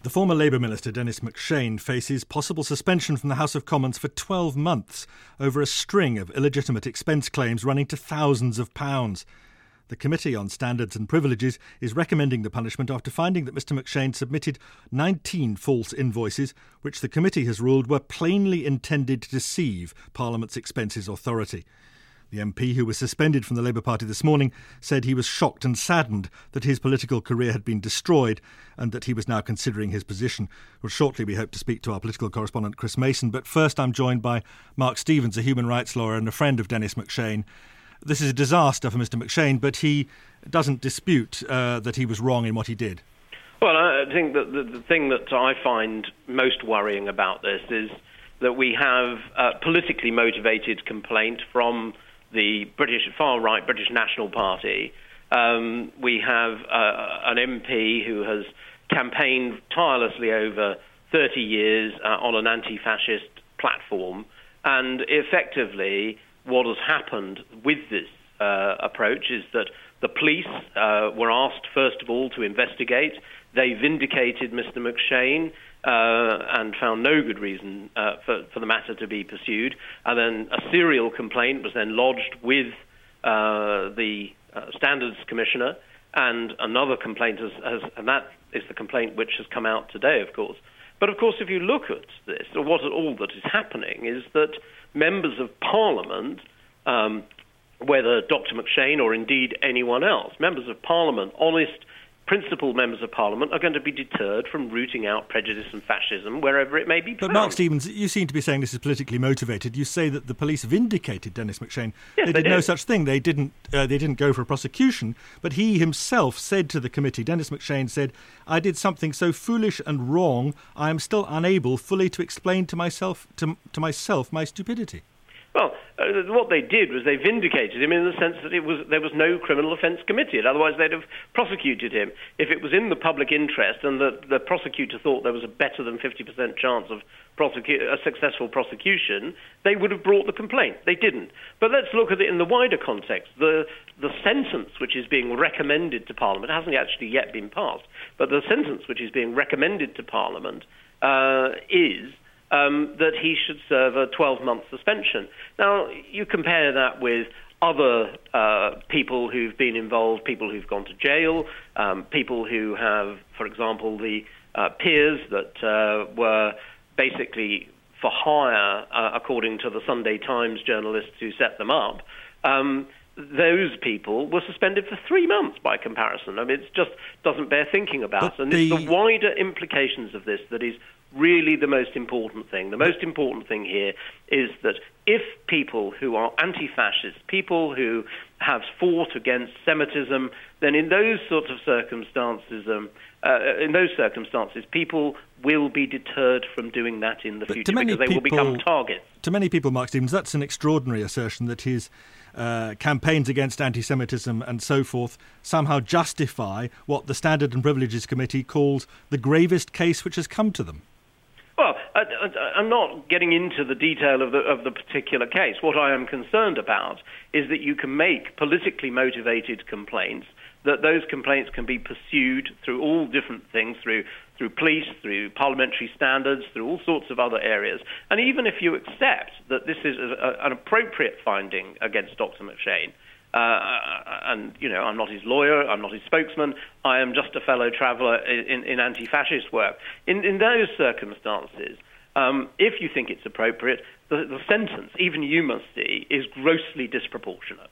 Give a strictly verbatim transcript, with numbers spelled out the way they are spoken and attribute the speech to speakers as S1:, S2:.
S1: The former Labour Minister Dennis McShane faces possible suspension from the House of Commons for twelve months over a string of illegitimate expense claims running to thousands of pounds. The Committee on Standards and Privileges is recommending the punishment after finding that Mr McShane submitted nineteen false invoices, which the committee has ruled were plainly intended to deceive Parliament's Expenses Authority. The M P, who was suspended from the Labour Party this morning, said he was shocked and saddened that his political career had been destroyed and that he was now considering his position. Well, shortly we hope to speak to our political correspondent Chris Mason, but first I'm joined by Mark Stevens, a human rights lawyer and a friend of Dennis McShane. This is a disaster for Mr McShane, but he doesn't dispute uh, that he was wrong in what he did.
S2: Well, I think that the, the thing that I find most worrying about this is that we have a politically motivated complaint from the British far-right British National Party. Um, we have uh, an M P who has campaigned tirelessly over thirty years uh, on an anti-fascist platform, and effectively what has happened with this uh, approach is that the police uh, were asked, first of all, to investigate. They vindicated Mister McShane uh, and found no good reason uh, for, for the matter to be pursued. And then a serial complaint was then lodged with uh, the uh, Standards Commissioner, and another complaint, has, has, and that is the complaint which has come out today, of course. But, of course, if you look at this, or what all that is happening is that members of Parliament, um, whether Doctor McShane or indeed anyone else, members of Parliament, honest, principled members of Parliament, are going to be deterred from rooting out prejudice and fascism wherever it may be found.
S1: But Mark Stevens, you seem to be saying this is politically motivated. You say that the police vindicated Dennis McShane.
S2: Yes,
S1: they,
S2: they
S1: did,
S2: did
S1: no such thing. They didn't. Uh, they didn't go for a prosecution. But he himself said to the committee, Dennis McShane said, "I did something so foolish and wrong. I am still unable fully to explain to myself to, to myself my stupidity."
S2: Well, uh, what they did was they vindicated him in the sense that it was there was no criminal offence committed. Otherwise, they'd have prosecuted him. If it was in the public interest and the, the prosecutor thought there was a better than fifty percent chance of prosecu- a successful prosecution, they would have brought the complaint. They didn't. But let's look at it in the wider context. The, the sentence which is being recommended to Parliament hasn't actually yet been passed, but the sentence which is being recommended to Parliament uh, is Um, that he should serve a twelve-month suspension. Now, you compare that with other uh, people who've been involved, people who've gone to jail, um, people who have, for example, the uh, peers that uh, were basically for hire, uh, according to the Sunday Times journalists who set them up. Um, those people were suspended for three months by comparison. I mean, it just doesn't bear thinking about.
S1: But
S2: and
S1: the...
S2: it's the wider implications of this that is really the most important thing. The most important thing here is that if people who are anti-fascist, people who have fought against Semitism, then in those sorts of circumstances, um, uh, in those circumstances, people will be deterred from doing that in the
S1: but
S2: future because they
S1: people,
S2: will become targets.
S1: To many people, Mark Stevens, that's an extraordinary assertion that his uh, campaigns against anti-Semitism and so forth somehow justify what the Standard and Privileges Committee calls the gravest case which has come to them.
S2: Well, I, I, I'm not getting into the detail of the, of the particular case. What I am concerned about is that you can make politically motivated complaints, that those complaints can be pursued through all different things, through through police, through parliamentary standards, through all sorts of other areas. And even if you accept that this is a, a, an appropriate finding against Doctor McShane, Uh, and, you know, I'm not his lawyer, I'm not his spokesman, I am just a fellow traveller in, in anti-fascist work. In, in those circumstances, um, if you think it's appropriate, the, the sentence, even you must see, is grossly disproportionate.